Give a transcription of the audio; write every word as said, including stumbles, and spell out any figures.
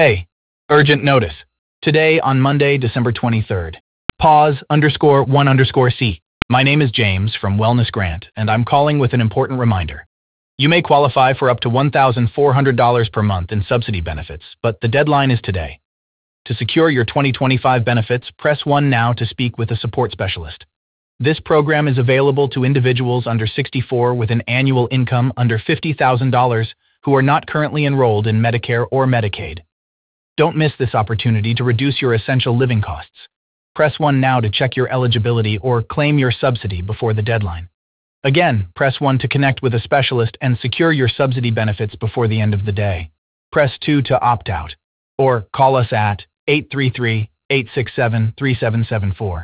Hey, urgent notice. Today on Monday, December twenty-third. Pause underscore one underscore C. My name is James from Wellness Grant, and I'm calling with an important reminder. You may qualify for up to one thousand four hundred dollars per month in subsidy benefits, but the deadline is today. To secure your twenty twenty-five benefits, press one now to speak with a support specialist. This program is available to individuals under sixty-four with an annual income under fifty thousand dollars who are not currently enrolled in Medicare or Medicaid. Don't miss this opportunity to reduce your essential living costs. Press one now to check your eligibility or claim your subsidy before the deadline. Again, press one to connect with a specialist and secure your subsidy benefits before the end of the day. Press two to opt out, or call us at eight three three, eight six seven, three seven seven four.